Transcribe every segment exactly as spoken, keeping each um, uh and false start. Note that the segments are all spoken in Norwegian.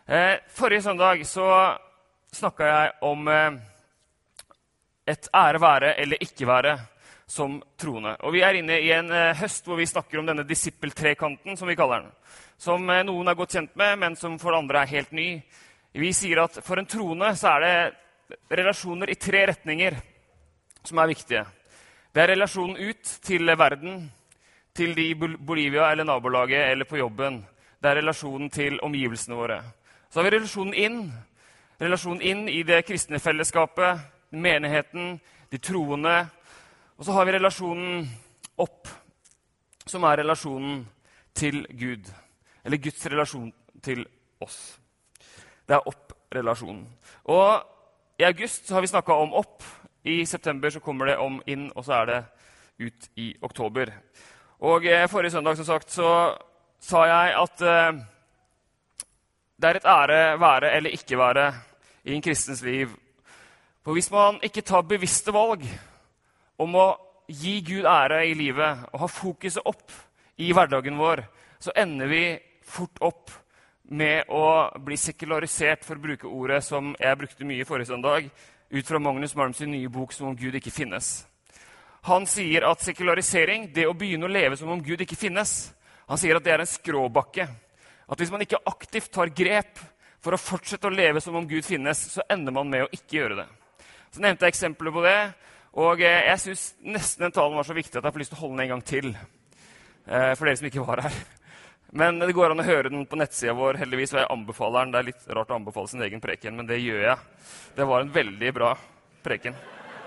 Eh, forrige søndag så snakket jeg om eh, et ære være eller ikke være som troende. Og vi er inne i en eh, høst hvor vi snakker om denne disippeltrekanten, som vi kaller den. Som eh, noen er godt kjent med, men som for andre er helt ny. Vi sier at for en troende så er det relasjoner i tre retninger som er viktige. Det er relasjonen ut til verden, til de i Bolivia eller nabolaget eller på jobben. Det er relasjonen til omgivelsene våre. Så har vi relasjonen inn, relasjonen inn i det kristne fellesskapet, menigheten, de troende. Og så har vi relasjonen opp, som er relasjonen til Gud, eller Guds relasjon til oss. Det er opp-relasjonen. Og i august så har vi snakket om opp, i september så kommer det om inn, og så er det ut i oktober. Og eh, forrige søndag, som sagt, så sa jeg at eh, det er et ære være eller ikke være i en kristens liv. For hvis man ikke tar bevisste valg om å gi Gud ære i livet og ha fokuset opp i hverdagen vår, så ender vi fort opp med å bli sekularisert, for å bruke ordet som jeg brukte mye forrige søndag, ut fra Magnus Malms nye bok Som om Gud ikke finnes. Han sier at sekularisering, det å begynne å leve som om Gud ikke finnes, han sier at det er en skråbakke. At hvis man ikke aktivt tar grep for å fortsette å leve som om Gud finnes, så ender man med å ikke gjøre det. Så nevnte jeg eksempler på det, og jeg synes nesten den talen var så viktig at jeg får lyst til å holde den en gang til, for dere som ikke var her. Men det går an å høre den på nettsiden vår, heldigvis, og jeg anbefaler den. Det er litt rart å anbefale sin egen preken, men det gjør jeg. Det var en veldig bra preken.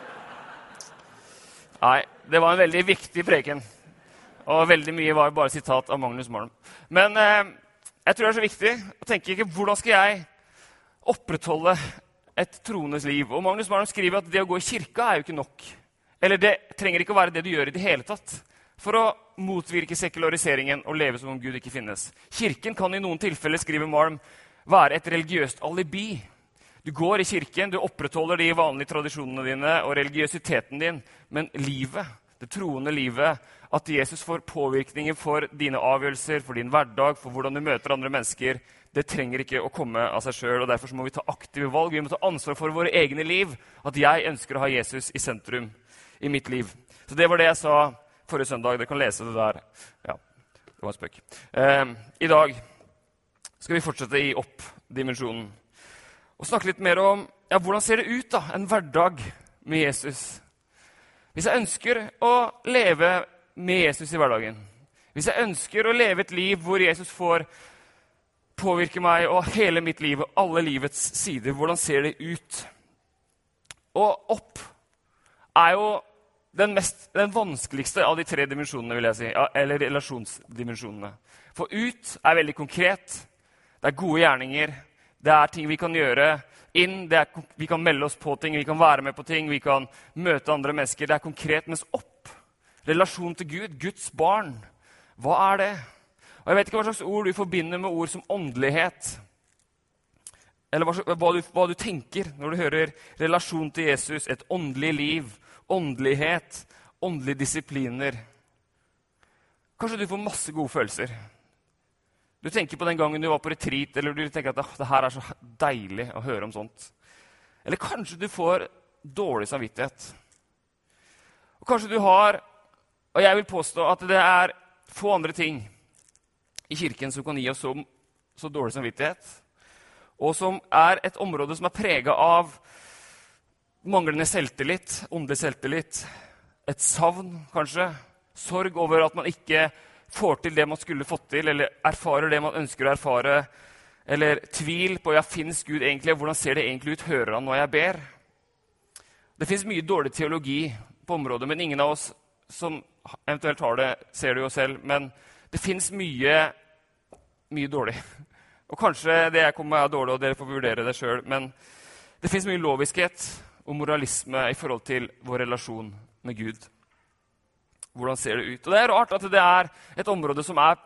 Nei, det var en veldig viktig preken. Og veldig mye var bare sitat av Magnus Malm. Men eh, jeg tror det er så viktig å tenke ikke hvordan skal jeg opprettholde et troendes liv. Og Magnus Malm skriver at det å gå i kirka er jo ikke nok. Eller det trenger ikke å være det du gjør i det hele tatt. For å motvirke sekulariseringen og leve som om Gud ikke finnes. Kirken kan i noen tilfeller, skriver Malm, være et religiøst alibi. Du går i kirken, du opprettholder de vanlige tradisjonene dine og religiøsiteten din, men livet, det troende livet, at Jesus får påvirkninger for dine avgjørelser, for din hverdag, for hvordan du møter andre mennesker, det trenger ikke å komme av seg selv, og derfor må vi ta aktive valg. Vi må ta ansvar for våre egne liv, at jeg ønsker å ha Jesus i sentrum i mitt liv. Så det var det jeg sa forrige søndag. Dere kan lese det der. Ja, det var en spøk. Eh, I dag skal vi fortsette i opp-dimensjonen. Og snakke litt mer om, ja, hvordan ser det ut da, en hverdag med Jesus? Hvis jeg ønsker å leve med Jesus i hverdagen, hvis jeg ønsker å leve et liv hvor Jesus får påvirke meg og hele mitt liv og alle livets sider, hvordan ser det ut? Og opp er jo den, mest, den vanskeligste av de tre dimensjonene, vil jeg si, eller relasjonsdimensjonene. For ut er veldig konkret, det er gode gjerninger, det er ting vi kan gjøre inn, det er, vi kan melde oss på ting, vi kan være med på ting, vi kan møte andre mennesker, det er konkret, mens opp, relasjon til Gud, Guds barn, hva er det? Og jeg vet ikke hva slags ord du forbinder med ord som åndelighet, eller hva, hva, du, hva du tenker når du hører relasjon til Jesus, et åndelig liv, åndelighet, åndelige disipliner. Kanskje du får masse gode følelser. Du tenker på den gangen du var på retreat, eller du tenker at det her er så deilig å høre om sånt. Eller kanskje du får dårlig samvittighet. Og kanskje du har, og jeg vil påstå at det er få andre ting i kirken som kan gi oss så, så dårlig samvittighet, og som er et område som er preget av manglende selvtillit, åndelig selvtillit, et savn kanskje, sorg over at man ikke får til det man skulle fått til, eller erfarer det man ønsker å erfare, eller tvil på, ja, finnes Gud egentlig, hvordan ser det egentlig ut, hører han når jeg ber? Det finnes mye dårlig teologi på området, men ingen av oss som eventuelt har det, ser det jo selv, men det finnes mye, mye dårlig. Og kanskje det jeg kommer med er dårlig, og dere får vurdere det selv, men det finnes mye loviskhet og moralisme i forhold til vår relasjon med Gud. Hvordan ser det ut? Og det er rart at det er et område som er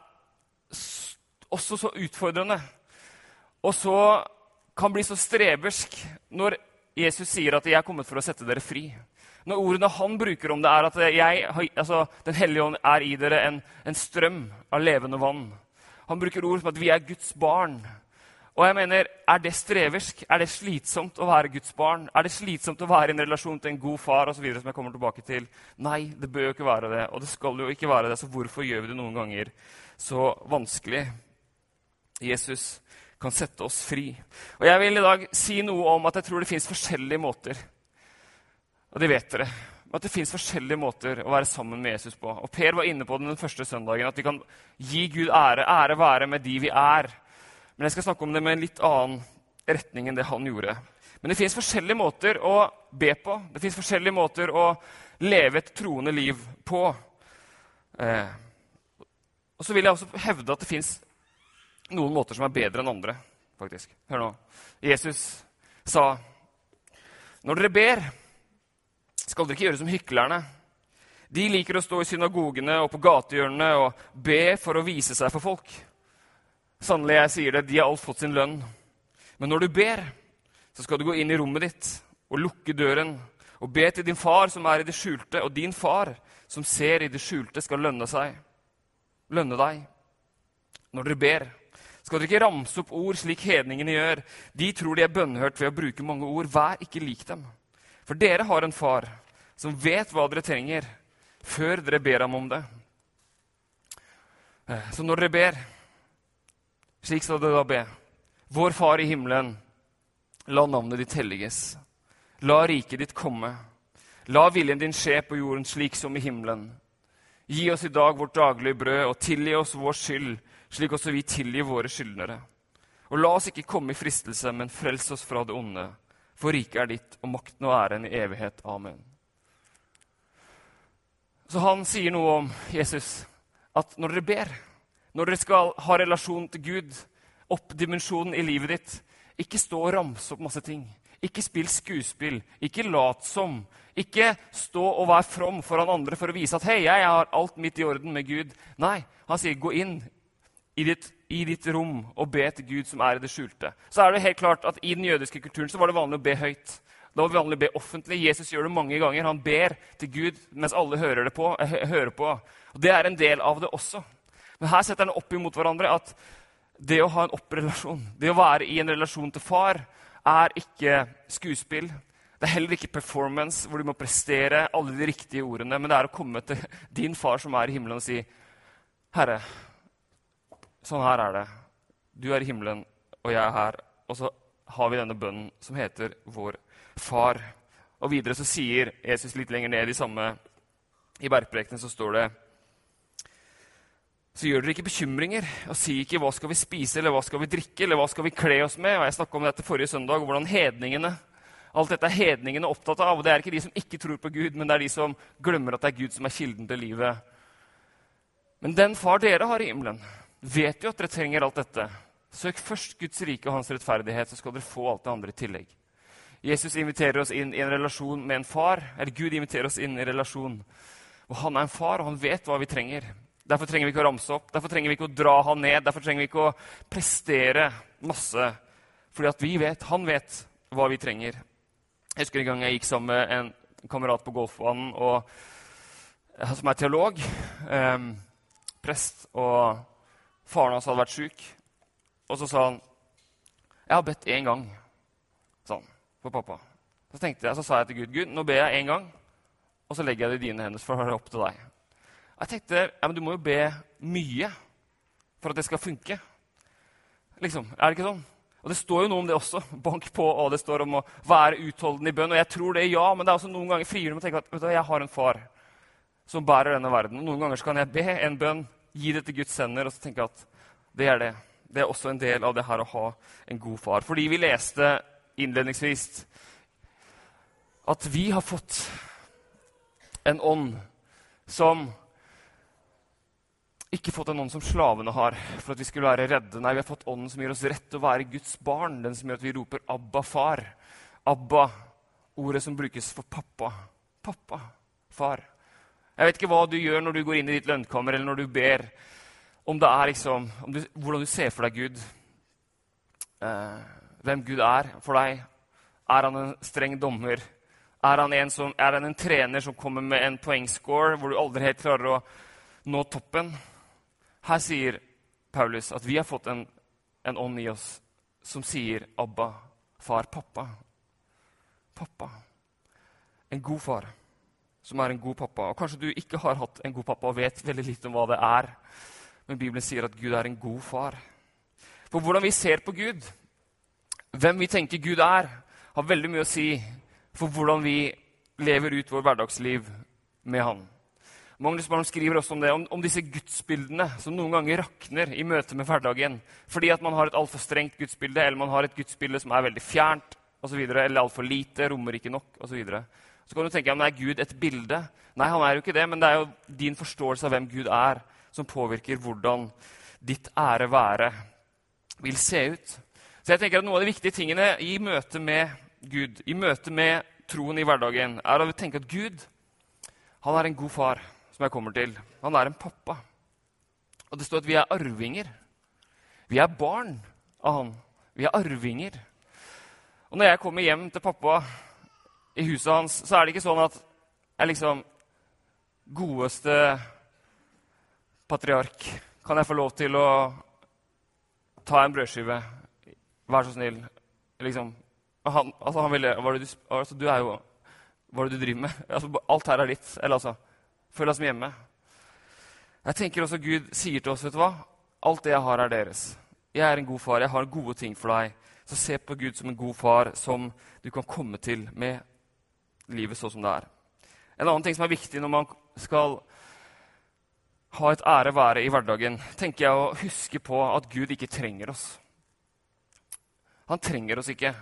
også så utfordrende, og så kan bli så strebersk når Jesus sier at jeg er kommet for å sette dere fri. Når ordene han bruker om det er at jeg, altså, den hellige ånd er i dere en, en strøm av levende vann. Han bruker ord som at vi er Guds barn. Og jeg mener, er det streversk? Er det slitsomt å være Guds barn? Er det slitsomt å være i en relasjon til en god far og så videre, som jeg kommer tilbake til? Nei, det bør jo ikke være det, og det skal jo ikke være det, så hvorfor gjør vi det noen ganger så vanskelig? Jesus kan sette oss fri. Og jeg vil i dag si noe om at jeg tror det finnes forskjellige måter, og det vet dere, at det finnes forskjellige måter å være sammen med Jesus på. Og Per var inne på den den første søndagen, at vi kan gi Gud ære, ære være med de vi er. Men jeg skal snakke om det med en litt annen retning enn det han gjorde. Men det finnes forskjellige måter å be på. Det finnes forskjellige måter å leve et troende liv på. Eh, og så vil jeg også hevde at det finnes noen måter som er bedre enn andre, faktisk. Hør nå. Jesus sa, når dere ber, skal dere ikke gjøre som hyklerne. De liker å stå i synagogene og på gatehjørnene og be for å vise seg for folk. Sannelig, jeg sier det, de har alt fått sin lønn. Men når du ber, så skal du gå inn i rommet ditt og lukke døren og be til din far som er i det skjulte, og din far som ser i det skjulte skal lønne seg. Lønne deg. Når dere ber, skal dere ikke ramse opp ord slik hedningene gjør. De tror de er bønnhørt ved å bruke mange ord. Vær ikke lik dem. For dere har en far som vet hva dere trenger, før dere ber ham om det. Så når dere ber, slik skal dere da be. Vår far i himmelen, la navnet ditt helliges. La riket ditt komme. La viljen din skje på jorden slik som i himmelen. Gi oss i dag vårt daglige brød, og tilgi oss vår skyld, slik også vi tilgir våre skyldnere. Og la oss ikke komme i fristelse, men frels oss fra det onde. For riket er ditt, og makten og æren i evighet. Amen. Så han sier noe om Jesus, at når dere ber, når dere skal ha relasjon til Gud, opp dimensjonen i livet ditt, ikke stå og ramse opp masse ting. Ikke spill skuespill, ikke lat som. Ikke stå og vær from foran andre for å vise at hei, jeg har alt mitt i orden med Gud. Nei, han sier gå inn i ditt, i ditt rom og be til Gud som er i det skjulte. Så er det helt klart at i den jødiske kulturen så var det vanlig å be høyt. Det var vanlig å be offentlig. Jesus gjør det mange ganger. Han ber til Gud mens alle hører, det på, hører på. Og det er en del av det også. Men her setter han opp imot hverandre at det å ha en opprelasjon, det å være i en relasjon til far, er ikke skuespill. Det er heller ikke performance, hvor du må prestere alle de riktige ordene, men det er å komme til din far som er i himmelen og si, Herre, sånn her er det. Du er i himmelen, og jeg er her. Og så har vi denne bønnen som heter vår far. Og videre så sier Jesus litt lenger ned i samme, i bergprekenen så står det, så gjør dere ikke bekymringer, og si ikke hva skal vi spise, eller hva skal vi drikke, eller hva skal vi kle oss med. Og jeg snakket om dette forrige søndag, hvordan hedningene, alt dette er hedningene opptatt av, og det er ikke de som ikke tror på Gud, men det er de som glemmer at det er Gud som er kilden til livet. Men den far dere har i himmelen, vet jo at dere trenger alt dette. Søk først Guds rike og hans rettferdighet, så skal dere få alt det andre i tillegg. Jesus inviterer oss inn i en relasjon med en far, eller Gud inviterer oss inn i en relasjon, og han er en far, og han vet hva vi trenger. Derfor trenger vi ikke å ramse opp, derfor trenger vi ikke å dra han ned, derfor trenger vi ikke å prestere masse, fordi at vi vet, han vet hva vi trenger. Jeg husker en gang jeg gikk sammen med en kamerat på golfbanen, og, som er teolog, eh, prest, og faren hans hadde vært syk, og så sa han, jeg har bedt en gang, sånn, for pappa. Så tenkte jeg, så sa jeg til Gud, Gud, nå ber jeg en gang, og så legger jeg det i dine hender, for å være opp til deg. Jeg tenkte, ja, men du må jo be mye for at det skal funke. Liksom, er det ikke sånn? Og det står jo noe om det også, bank på, og det står om å være utholden i bønn, og jeg tror det, ja, men det er også noen ganger frigjørende å tenke at, vet du, jeg har en far som bærer denne verden, og noen ganger så kan jeg be en bønn, gi det til Guds hender, og så tenke at det er det. Det er også en del av det her å ha en god far. Fordi vi leste innledningsvis at vi har fått en ånd som ikke fått en ånd som slavene har, for at vi skulle være redde. Nei, vi har fått ånden som gjør oss rett til å være Guds barn, den som gjør at vi roper Abba, far. Abba, ordet som brukes for pappa. Pappa, far. Jeg vet ikke hva du gjør når du går inn i ditt lønnkammer, eller når du ber, om det er liksom, om du, hvordan du ser for deg Gud. Eh, hvem Gud er for deg. Er han en streng dommer? Er han en, som, er han en trener som kommer med en poengscore, hvor du aldri helt klarer å nå toppen? Her sier Paulus at vi har fått en, en ånd i oss som sier Abba, far, pappa. Pappa. En god far som er en god pappa. Og kanskje du ikke har hatt en god pappa og vet veldig lite om hva det er. Men Bibelen sier at Gud er en god far. For hvordan vi ser på Gud, hvem vi tenker Gud er, har veldig mye å si for hvordan vi lever ut vår hverdagsliv med han. Magnus Malm skriver også om det, om, om disse gudsbildene som noen ganger rakner i møte med hverdagen, fordi at man har et alt for strengt gudsbilde, eller man har et gudsbilde som er veldig fjernt, og så videre, eller alt for lite, rommer ikke nok, og så videre. Så kan du tenke, ja, men er Gud et bilde? Nei, han er jo ikke det, men det er jo din forståelse av hvem Gud er, som påvirker hvordan ditt ære være vil se ut. Så jeg tenker at noen av de viktige tingene i møte med Gud, i møte med troen i hverdagen, er å tenke at Gud, han er en god far, som jeg kommer til. Han er en pappa. Og det står at vi er arvinger. Vi er barn av han. Vi er arvinger. Og når jeg kommer hjem til pappa i huset hans, så er det ikke sånn at jeg liksom godeste patriark. Kan jeg få lov til å ta en brødskive? Vær så snill. Liksom. Han, altså han ville, hva er det du, altså du er jo, hva er det du driver med? Altså, alt her er ditt. Eller altså, føl deg som hjemme. Jeg tenker også Gud sier til oss, vet du hva? Alt det jeg har er deres. Jeg er en god far, jeg har gode ting for deg. Så se på Gud som en god far som du kan komme til med livet så som det er. En annen ting som er viktig når man skal ha et ære være i hverdagen, tenker jeg å huske på at Gud ikke trenger oss. Han trenger oss ikke.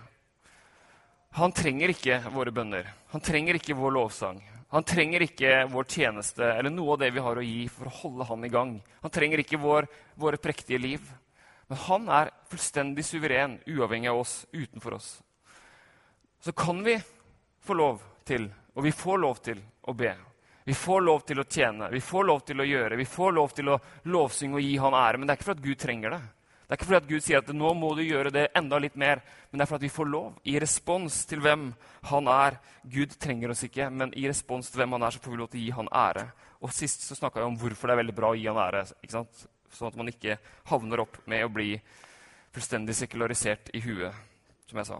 Han trenger ikke våre bønner. Han trenger ikke vår lovsang. Han trenger ikke vår tjeneste eller noe av det vi har å gi for å holde han i gang. Han trenger ikke vår, våre prektige liv. Men han er fullstendig suveren, uavhengig av oss, utenfor oss. Så kan vi få lov til, og vi får lov til å be. Vi får lov til å tjene, vi får lov til å gjøre, vi får lov til å lovsynge og gi han ære. Men det er ikke for at Gud trenger det. Det er ikke fordi at Gud sier at nå må du gjøre det enda litt mer, men det er for at vi får lov i respons til hvem han er. Gud trenger oss ikke, men i respons til hvem han er, så får vi lov til å gi han ære. Og sist så snakket jeg om hvorfor det er veldig bra å gi han ære, ikke sant? Sånn at man ikke havner opp med å bli fullstendig sekularisert i huet, som jeg sa.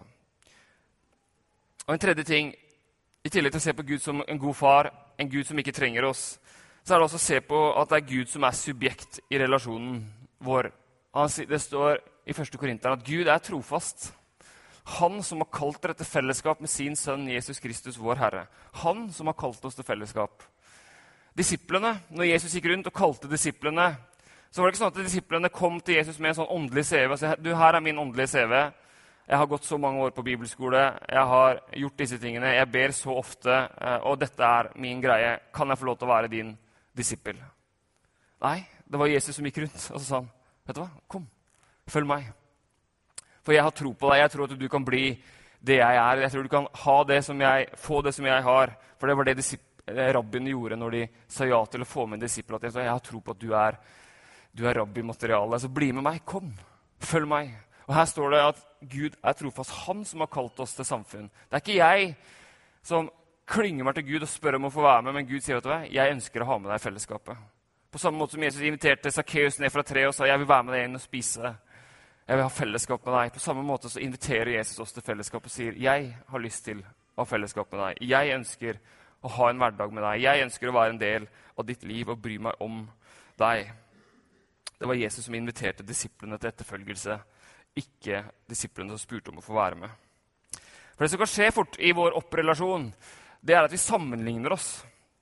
Og en tredje ting, i tillegg til å se på Gud som en god far, en Gud som ikke trenger oss, så er det også å se på at det er Gud som er subjekt i relasjonen vår. Det står i første Korinteren at Gud er trofast. Han som har kalt dere til fellesskap med sin sønn Jesus Kristus, vår Herre. Han som har kalt oss til fellesskap. Disiplene, når Jesus gikk rundt og kalte disiplene, så var det ikke sånn at disiplene kom til Jesus med en sånn åndelig C V og sa, du, her er min åndelige C V. Jeg har gått så mange år på bibelskole, jeg har gjort disse tingene, jeg ber så ofte, og dette er min greie. Kan jeg få lov til å være din disippel? Nei, det var Jesus som gikk rundt, og så sa han, vet du hva, kom, følg meg. For jeg har tro på deg, jeg tror at du kan bli det jeg er. Jeg tror du kan ha det som jeg, få det som jeg har. For det var det rabbiene gjorde når de sa ja til å få med en disippel. At jeg, sa, jeg har tro på at du er, du er rabbi-materiale, så bli med meg, kom, følg meg. Og her står det at Gud er trofast, han som har kalt oss til samfunn. Det er ikke jeg som klynger meg til Gud og spør om å få være med, men Gud sier, vet du hva, jeg ønsker å ha med deg i fellesskapet. På samme måte som Jesus inviterte Zacchaeus ned fra treet og sa, jeg vil være med deg inn og spise. Jeg vil ha fellesskap med deg. På samme måte så inviterer Jesus oss til fellesskap og sier, jeg har lyst til å ha fellesskap med deg. Jeg ønsker å ha en hverdag med deg. Jeg ønsker å være en del av ditt liv og bry meg om deg. Det var Jesus som inviterte disiplene til etterfølgelse, ikke disiplene som spurte om å få være med. For det som kan skje fort i vår opprelasjon, det er at vi sammenligner oss.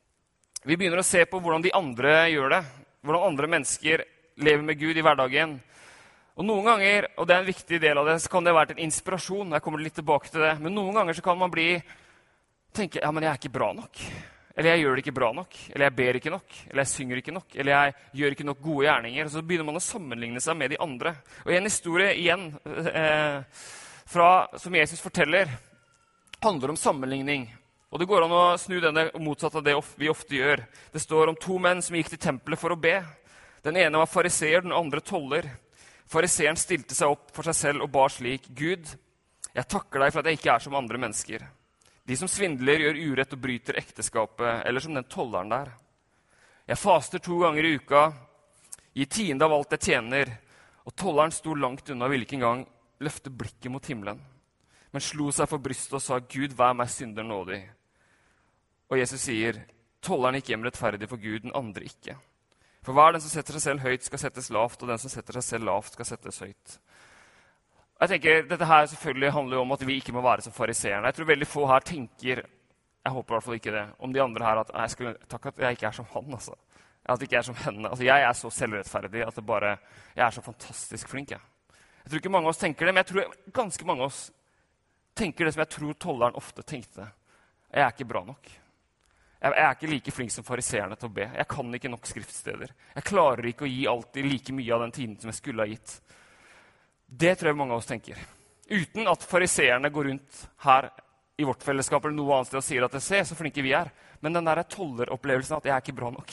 Vi begynner å se på hvordan de andre gjør det, hvordan andre mennesker lever med Gud i hverdagen. Og noen ganger, og det er en viktig del av det, så kan det være en inspirasjon, jeg kommer litt tilbake til det, men noen ganger så kan man bli, tenke, ja, men jeg er ikke bra nok. Eller jeg gjør det ikke bra nok, eller jeg ber ikke nok, eller jeg synger ikke nok, eller jeg gjør ikke nok gode gjerninger. Og så begynner man å sammenligne seg med de andre. Og en historie igjen, eh, fra, som Jesus forteller, handler om sammenligning. Og det går an å snu denne motsatt av det vi ofte gjør. Det står om to menn som gikk til tempelet for å be. Den ene var fariseer, den andre toller. Fariseeren stilte seg opp for seg selv og ba slik, Gud, jeg takker deg for at jeg ikke er som andre mennesker. De som svindler gjør urett og bryter ekteskapet, eller som den tolleren der. Jeg faster to ganger i uka, gir tiende av alt jeg tjener, og tolleren sto langt unna, ville ikke engang løfte blikket mot himmelen, men slo seg for brystet og sa, Gud, vær meg synder nådig. Og Jesus sier, tolleren gikk hjem rettferdig for Gud, den andre ikke. For hver den som setter seg selv høyt skal settes lavt, og den som setter seg selv lavt skal settes høyt. Jeg tenker, dette her selvfølgelig handler om at vi ikke må være som fariseerne. Jeg tror veldig få her tenker, jeg håper i hvert fall ikke det, om de andre her, at jeg skulle, takk at jeg ikke er som han, altså. At jeg ikke er som henne. Altså, jeg er så selvrettferdig at det bare, jeg er så fantastisk flink, jeg. Jeg tror ikke mange av oss tenker det, men jeg tror ganske mange av oss tenker det som jeg tror tolleren ofte tenkte. Jeg er ikke bra nok. Jeg er ikke like flink som fariseerne til å be. Jeg kan ikke nok skriftsteder. Jeg klarer ikke å gi alltid like mye av den tiden som jeg skulle ha gitt. Det tror jeg mange av oss tenker. Uten at fariseerne går rundt her i vårt fellesskap eller noe annet sted og sier at det ser så flinke vi er. Men den der tolleropplevelsen at jeg er ikke bra nok,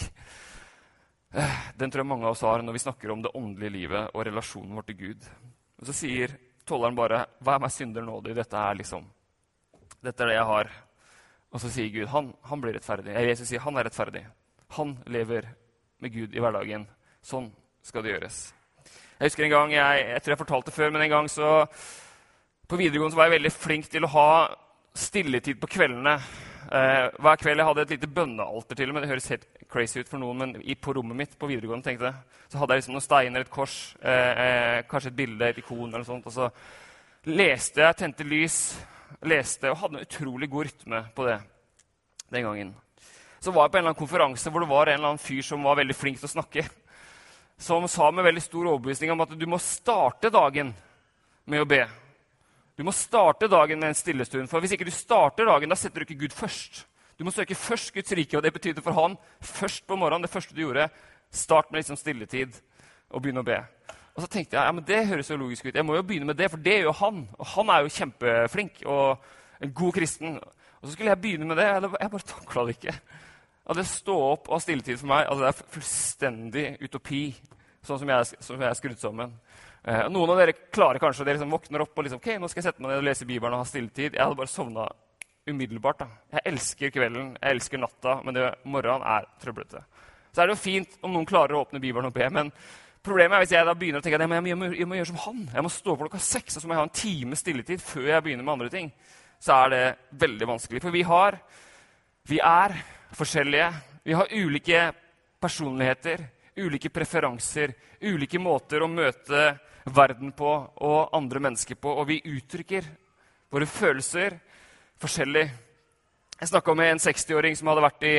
den tror jeg mange av oss har når vi snakker om det åndelige livet og relasjonen vår til Gud. Og så sier tolleren bare, hva er meg synder nådig? Dette er liksom, dette er det jeg har. Og så sier Gud, han, han blir rettferdig. Jesus sier, han er rettferdig. Han lever med Gud i hverdagen. Sånn skal det gjøres. Jeg husker en gang, jeg, jeg tror jeg fortalte før, men en gang så, på videregående så var jeg veldig flink til å ha stilletid på kveldene. Eh, hver kveld jeg hadde et lite bønnealter til, men det høres helt crazy ut for noen, men i, på rommet mitt på videregående tenkte jeg, så hadde jeg liksom noen steiner, et kors, eh, eh, kanskje et bilde, et ikon eller sånt, og så leste jeg, tente lys, leste og hadde en utrolig god rytme på det den gangen. Så var jeg på en eller annen konferanse hvor det var en eller annen fyr som var veldig flink til å snakke, som sa med veldig stor overbevisning om at du må starte dagen med å be. Du må starte dagen med en stillestund, for hvis ikke du starter dagen, da setter du ikke Gud først. Du må søke først Guds rike, og det betydde for han først på morgenen, det første du gjorde, start med liksom stilletid og begynne å be. Og så tenkte jeg, ja, men det høres jo logisk ut. Jeg må jo begynne med det, for det er jo han. Og han er jo kjempeflink og en god kristen. Og så skulle jeg begynne med det, jeg bare taklet det ikke. At det stå opp og ha stilletid for meg, altså det er fullstendig utopi, sånn som jeg, som jeg er skrudd sammen. Eh, noen av dere klarer kanskje, dere liksom våkner opp og liksom, ok, nå skal jeg sette meg ned og lese Bibelen og ha stilletid. Jeg hadde bare sovnet umiddelbart da. Jeg elsker kvelden, jeg elsker natta, men det, morgenen er trøblete. Så er det jo fint om noen klarer å åpne Bibelen og be, men problemet er hvis jeg da begynner å tenke at jeg må, jeg, må, jeg må gjøre som han. Jeg må stå opp klokka seks, og så må jeg ha en time stilletid før jeg begynner med andre ting. Så er det veldig vanskelig. For vi har, vi er forskjellige. Vi har ulike personligheter, ulike preferanser, ulike måter å møte verden på og andre mennesker på. Og vi uttrykker våre følelser forskjellig. Jeg snakket med en seksti-åring som hadde vært i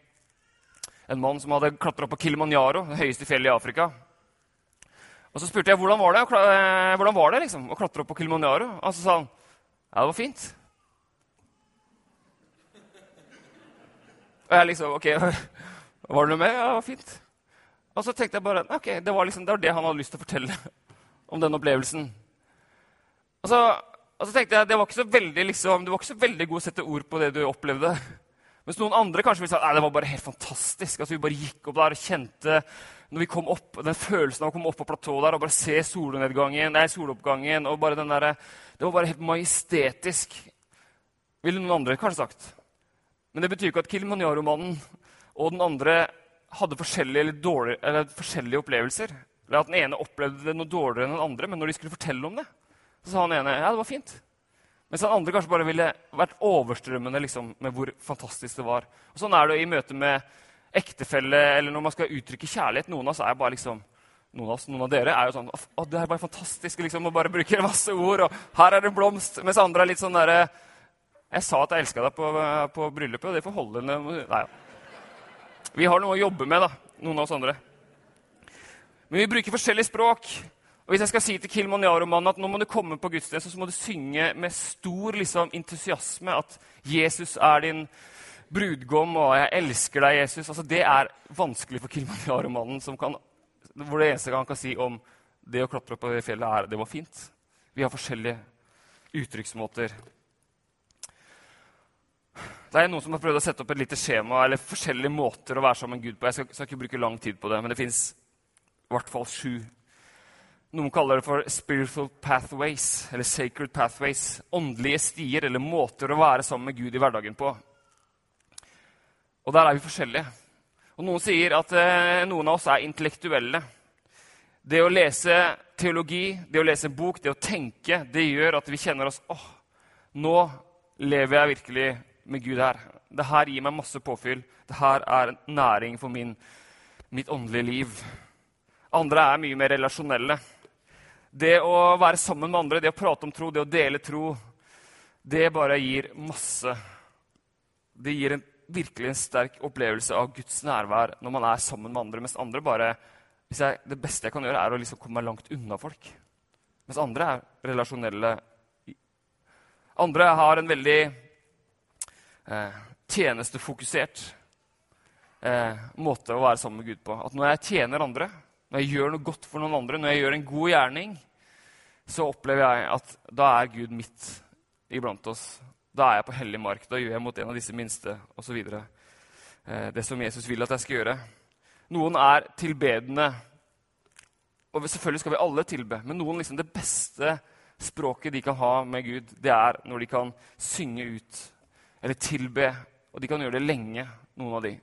en mann som hadde klatret opp på Kilimanjaro, det høyeste fjellet i Afrika. Og så spurte jeg, hvordan var det, hvordan var det liksom, å klatre opp på Kilimanjaro? Og så sa han, ja, det var fint. Og jeg liksom, ok, var det noe med? Ja, det var fint. Og så tenkte jeg bare, ok, det var, liksom, det var det han hadde lyst til å fortelle om den opplevelsen. Og så, og så tenkte jeg, det var ikke så veldig, liksom, det var ikke så veldig god å sette ord på det du opplevde. Mens noen andre kanskje ville si, nei, det var bare helt fantastisk. Altså, vi bare gikk opp der og kjente, når vi kom opp, den følelsen av å komme opp på platået der, og bare se solnedgangen, nei, soloppgangen, og bare den der, det var bare helt majestetisk, ville noen andre kanskje sagt. Men det betyr ikke at Kilimanjaro-mannen og den andre hadde forskjellige, eller dårlige, eller forskjellige opplevelser. Eller at den ene opplevde det noe dårligere enn den andre, men når de skulle fortelle om det, så sa han ene, ja, det var fint. Mens den andre kanskje bare ville vært overstrømmende liksom, med hvor fantastisk det var. Og sånn er det i møte med ektefelle, eller når man skal uttrykke kjærlighet. Noen av oss er bare liksom, noen av, oss, noen av dere er jo sånn, å, det er bare fantastisk, liksom, og bare bruker masse ord, og her er det blomst, mens andre er litt sånn der, jeg sa at jeg elsket deg på, på bryllupet, og det får holde. Nei, vi har noe å jobbe med, da, noen av oss andre. Men vi bruker forskjellige språk. Og hvis jeg skal si til Kilimanjaro-mannen at nå må du komme på gudstjeneste, så må du synge med stor liksom, entusiasme at Jesus er din brudgom, og jeg elsker deg, Jesus. Altså, det er vanskelig for Kilimanjaro-mannen, som kan, hvor det eneste han kan si om det å klatre opp på fjellet er det var fint. Vi har forskjellige uttrykksmåter. Det er noen som har prøvd å sette opp et lite skjema, eller forskjellige måter å være sammen med Gud på. Jeg skal, skal ikke bruke lang tid på det, men det finnes i hvert fall sju. Noen kaller det for spiritual pathways, eller sacred pathways, åndelige stier, eller måter å være sammen med Gud i hverdagen på. Og der er vi forskjellige. Og noen sier at eh, noen av oss er intellektuelle. Det å lese teologi, det å lese en bok, det å tenke, det gjør at vi kjenner oss, åh, nå lever jeg virkelig med Gud her. Det her gir meg masse påfyll. Det her er næring for min, mitt åndelige liv. Andre er mye mer relasjonelle. Det å være sammen med andre, det å prate om tro, det å dele tro, det bare gir masse. Det gir en, virkelig en sterk opplevelse av Guds nærvær når man er sammen med andre, mens andre bare, hvis jeg, det beste jeg kan gjøre er å liksom komme meg langt unna folk. Mens andre er relasjonelle. Andre har en veldig eh, tjenestefokusert eh, måte å være sammen med Gud på. At når jeg tjener andre, når jeg gjør noe godt for noen andre, når jeg gjør en god gjerning, så opplever jeg at da er Gud midt iblant oss. Da er jeg på hellig mark, da gjør jeg mot en av disse minste, og så videre. Eh, det som Jesus vil at jeg skal gjøre. Noen er tilbedende, og selvfølgelig skal vi alle tilbe, men noen liksom det beste språket de kan ha med Gud, det er når de kan synge ut, eller tilbe, og de kan gjøre det lenge, noen av de.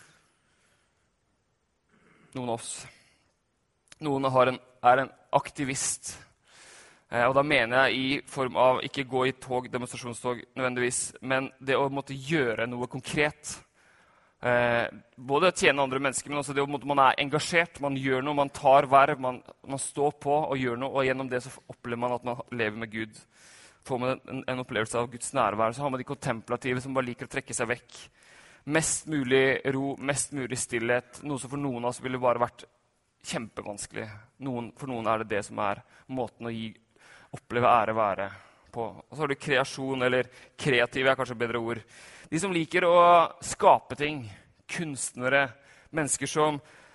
Noen av oss. Noen har en, er en aktivist, eh, og da mener jeg i form av ikke gå i tog, demonstrasjonstog nødvendigvis, men det å måtte gjøre noe konkret. Eh, både tjene andre mennesker, men også det å måtte man er engasjert, man gjør noe, man tar verv, man, man står på og gjør noe, og gjennom det så opplever man at man lever med Gud. Får man en, en opplevelse av Guds nærvær, så har man de kontemplative som bare liker å trekke seg vekk. Mest mulig ro, mest mulig stillhet, noe som for noen av oss ville bare vært kjempevanskelig. Noen, for noen er det det som er måten å gi, oppleve ære være på. Og så har du kreasjon, eller kreative er kanskje bedre ord. De som liker å skape ting, kunstnere, mennesker som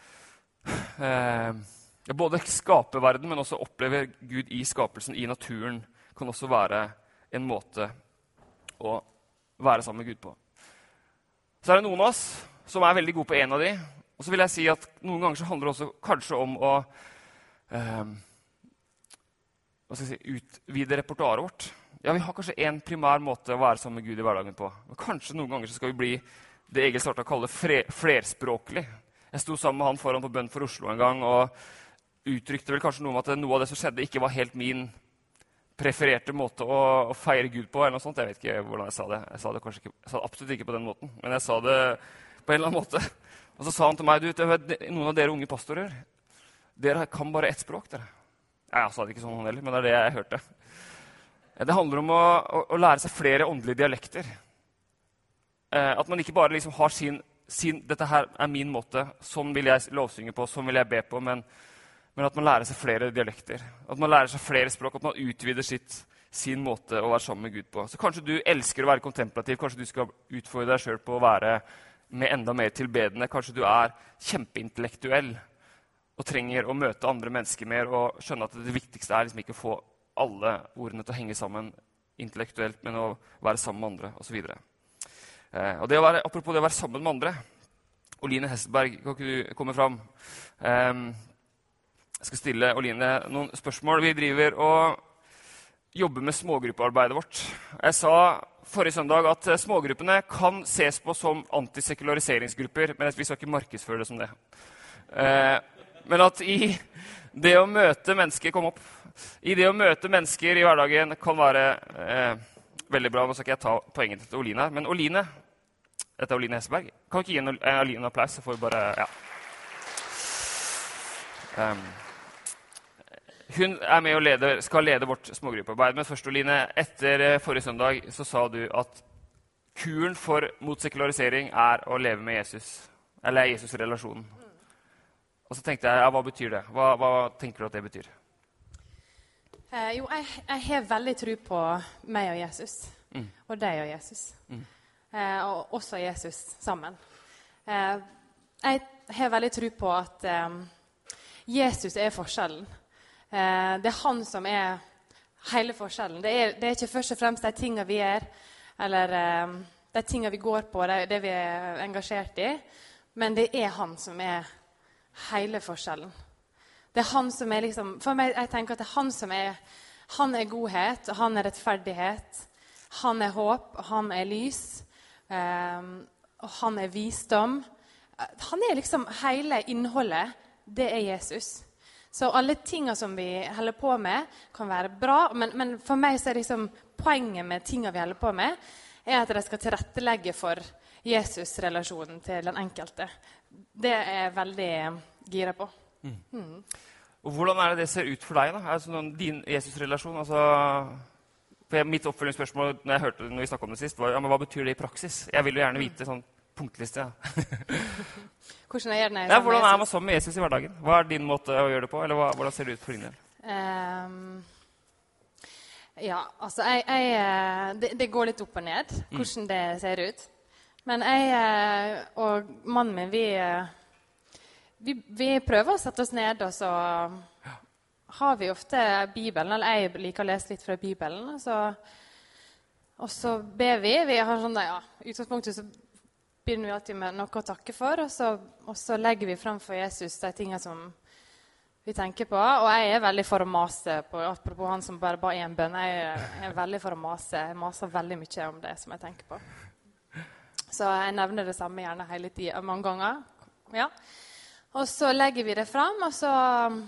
eh, både skaper verden, men også opplever Gud i skapelsen, i naturen, kan også være en måte å være sammen med Gud på. Så er det noen av oss som er veldig gode på en av de, og så vil jeg si at noen ganger så handler det også kanskje om å eh, hva skal jeg si, utvide repertoaret vårt. Ja, vi har kanskje en primær måte å være sammen med Gud i hverdagen på. Men kanskje noen ganger så skal vi bli det Egil startet å kalle fler, flerspråklig. Jeg sto sammen med han foran på Bønn for Oslo en gang, og uttrykte vel kanskje noe om at noe av det som skjedde ikke var helt min prefererte måte å, å feire Gud på, eller noe sånt. Jeg vet ikke hvordan jeg sa det. Jeg sa det kanskje ikke, jeg sa det absolutt ikke på den måten, men jeg sa det på en eller annen måte. Og så sa han til meg, du, noen av dere unge pastorer, dere kan bare ett språk, dere. Ja, jeg sa det ikke sånn heller, men det er det jeg hørte. Det handler om å, å, å lære seg flere åndelige dialekter. Eh, at man ikke bare liksom har sin, sin, dette her er min måte, sånn vil jeg lovsynge på, sånn vil jeg be på, men, men at man lærer seg flere dialekter. At man lærer seg flere språk, at man utvider sitt, sin måte å være sammen med Gud på. Så kanskje du elsker å være kontemplativ, kanskje du skal utfordre deg selv på å være med enda mer tilbedende. Kanskje du er kjempeintellektuell og trenger å møte andre mennesker mer og skjønne at det viktigste er liksom ikke å få alle ordene til å henge sammen intellektuelt, men å være sammen med andre, og så videre. Eh, og det å være, apropos det å være sammen med andre, Oline Hesselberg, kan ikke du komme fram? Eh, jeg skal stille Oline noen spørsmål. Vi driver og jobber med smågruppearbeidet vårt. Jeg sa forrige søndag at smågruppene kan ses på som antisekulariseringsgrupper, men vi skal ikke markedsføre det som det. Eh, men at i det å møte mennesker, kom opp, i det å møte mennesker i hverdagen kan være eh, veldig bra. Nå skal ikke jeg ta poenget til Oline her, men Oline, dette er Oline Hesselberg, kan ikke gi en, en Oline en applaus, så får vi bare, ja. Um, hun er med og leder, skal lede vårt smågruppearbeid, men først, Oline, etter forrige søndag så sa du at kuren for mot sekularisering er å leve med Jesus, eller Jesus-relasjonen. Og så tenkte jeg, ja, hva betyr det? Hva, hva tenker du at det betyr? Eh, jo, jeg, jeg har veldig tro på meg og Jesus, mm. og deg og Jesus, mm. eh, og også Jesus sammen. Eh, jeg har veldig tro på at eh, Jesus er forskjellen. Eh, det er han som er hele forskjellen. Det er, det er ikke først og fremst de tingene vi gjør, eller eh, de tingene vi går på, det, det vi er engasjert i, men det er han som er hele forskjellen. Det er han som er liksom, for meg, jeg tenker at det er han som er, han er godhet, og han er rettferdighet, han er håp, og han er lys, um, og han er visdom. Han er liksom hele innholdet, det er Jesus. Så alle tingene som vi holder på med, kan være bra. Men, men for meg så er liksom poenget med tingene vi holder på med, er at de skal tilrettelegge for Jesus-relasjonen til den enkelte. Det er jeg veldig gira på. Mm. Mm. Og hvordan er det det ser ut for deg, da? Altså, noen, din Jesus-relasjon? Altså, for jeg, mitt oppfølgingsspørsmål når jeg hørte når vi snakket om det sist, var ja, men hva betyr det i praksis? Jeg vil jo gjerne vite sånn punktliste. Ja. Hvordan er det ja, hvordan er man sammen med Jesus i hverdagen? Hva er din måte å gjøre det på? Eller hva, hvordan ser det ut for din del? Um, ja, altså jeg, jeg, det, det går litt opp og ned, hvordan mm. det ser ut. Men jeg og mannen min, vi, vi, vi prøver å sette oss ned, og så har vi ofte Bibelen, eller jeg liker å lese litt fra Bibelen, og så, og så ber vi. Vi har sånn, ja, utgangspunktet så begynner vi alltid med noe å takke for, og så, og så legger vi frem for Jesus de tingene som vi tenker på. Og jeg er veldig for å mase, på, apropos han som bare ba en bønn, jeg er, jeg er veldig for å mase. Jeg maser veldig mye om det som jeg tenker på. Så jeg nevner det samme gjerne hele tiden, mange ganger. Ja. Og så legger vi det frem, og så,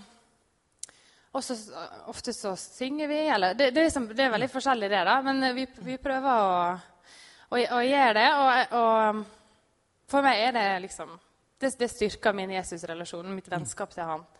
og så ofte så synger vi, eller det, det, er, liksom, det er veldig forskjellig det da, men vi, vi prøver å, å, å gjøre det, og, og for meg er det liksom, det, det styrker min Jesus-relasjon, mitt vennskap til han.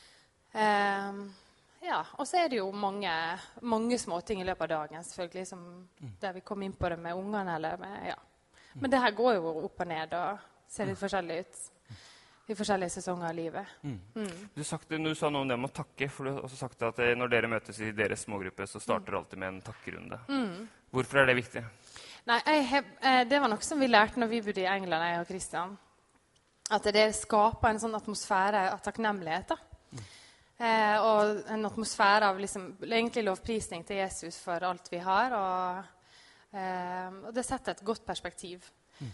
Um, ja, og så er det jo mange, mange små ting i løpet av dagen, selvfølgelig, som, der vi kommer inn på det med ungene, eller med, ja. Men det her går jo opp og ned, og ser litt forskjellig ut i forskjellige sesonger av livet. Mm. Mm. Du, sagt, du sa noe om det med å takke, for du har også sagt at når dere møtes i deres smågruppe, så starter det alltid med en takkerunde. Mm. Hvorfor er det viktig? Nei, jeg, det var noe som vi lærte når vi bodde i England, jeg og Kristian. At det skaper en sånn atmosfære av takknemlighet. Mm. Eh, og en atmosfære av liksom, egentlig lovprisning til Jesus for alt vi har. Og, eh, og det setter et godt perspektiv. Mm.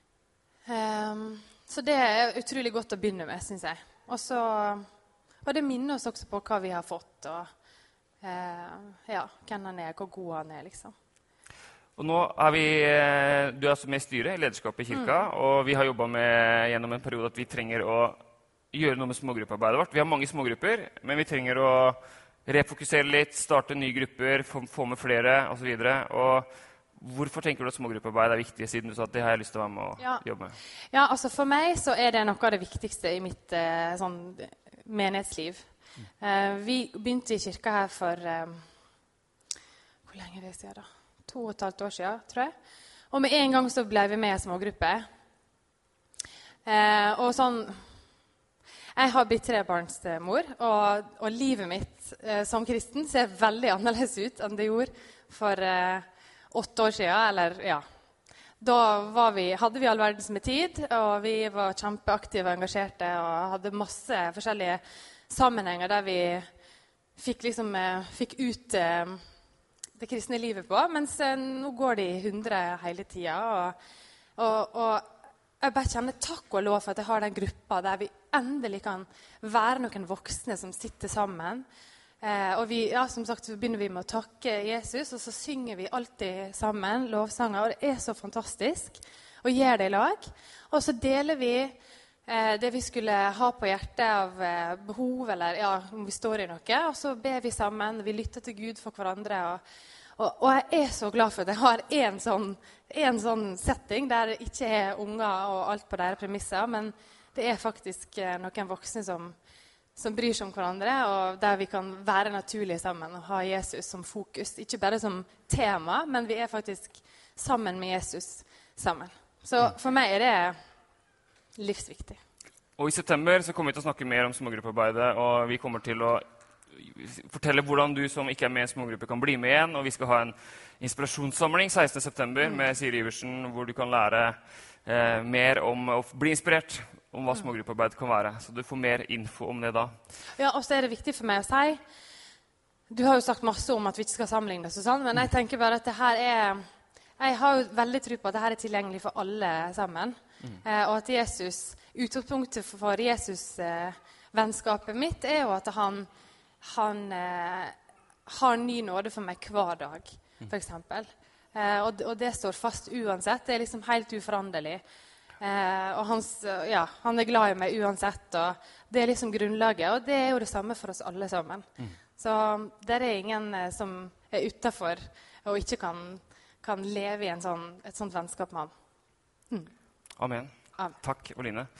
Eh, så det er utrolig godt å begynne med, synes jeg. Og, så, og det minner oss også på hva vi har fått, og eh, ja, hvem han er, hvor god han er, liksom. Og nå er vi, du er altså med i styret, i lederskapet i kirka, mm. og vi har jobbet med gjennom en periode at vi trenger å gjøre noe med smågruppearbeidet vårt. Vi har mange smågrupper, men vi trenger å refokusere litt, starte nye grupper, få, få med flere, og så videre. Og hvorfor tenker du at smågruppearbeid er viktig, siden du sa at det har jeg lyst til å være med og ja. jobbe med? Ja, altså for meg så er det noe av det viktigste i mitt eh, sånn, menighetsliv. Mm. Eh, vi begynte i kirka her for, eh, hvor lenge er det siden da? To og et halvt år siden, tror jeg. Og med en gang så ble vi med i smågruppe. Eh, og sånn, jeg har blitt trebarnsmor, og, og livet mitt eh, som kristen ser veldig annerledes ut enn det gjorde for eh, åtte år siden, eller ja. Da var vi, hadde vi all verdens med tid, og vi var kjempeaktive og engasjerte, og hadde masse forskjellige sammenhenger der vi fikk, liksom, eh, fikk ut eh, det kristne livet på, mens eh, nå går det i hundre hele tiden. Og, og, og jeg bare kjenner takk og lov for at jeg har den gruppa der vi endelig kan være noen voksne som sitter sammen. Eh, og vi, ja, som sagt, så begynner vi med å takke Jesus, og så synger vi alltid sammen lovsanger, og det er så fantastisk å gjøre det i lag. Og så deler vi eh, det vi skulle ha på hjertet av eh, behov, eller ja, om vi står i noe, og så ber vi sammen, vi lytter til Gud for hverandre, og, og, og jeg er så glad for at jeg har en sånn, en sånn setting der det ikke er unger og alt på deres premisser, men det er faktisk eh, noen voksne som, som bryr seg om hverandre, og der vi kan være naturlige sammen og ha Jesus som fokus. Ikke bare som tema, men vi er faktisk sammen med Jesus sammen. Så for meg er det livsviktig. Og i september så kommer vi til å snakke mer om smågruppearbeidet, og vi kommer til å fortelle hvordan du som ikke er med i en smågruppe kan bli med igjen, og vi skal ha en inspirasjonssamling sekstende september mm. med Siri Iversen, hvor du kan lære eh, mer om å bli inspirert om hva smågruppearbeid kan være. Så du får mer info om det da. Ja, og så er det viktig for meg å si, du har jo sagt masse om at vi ikke skal sammenlignes og sånn, men jeg tenker bare at det her er, jeg har jo veldig tro på at det her er tilgjengelig for alle sammen, mm. eh, og at Jesus, utgangspunktet for Jesus eh, vennskapet mitt er jo at han Han eh, har ny nåde for meg hver dag, for eksempel. Eh, og, og det står fast uansett. Det er liksom helt uforanderlig. Eh, og hans, ja, han er glad i meg uansett, og det er liksom grunnlaget. Og det er jo det samme for oss alle sammen. Mm. Så det er ingen eh, som er utenfor og ikke kan, kan leve i en sånn, et sånt vennskap med han. Mm. Amen. Amen. Takk, Oline.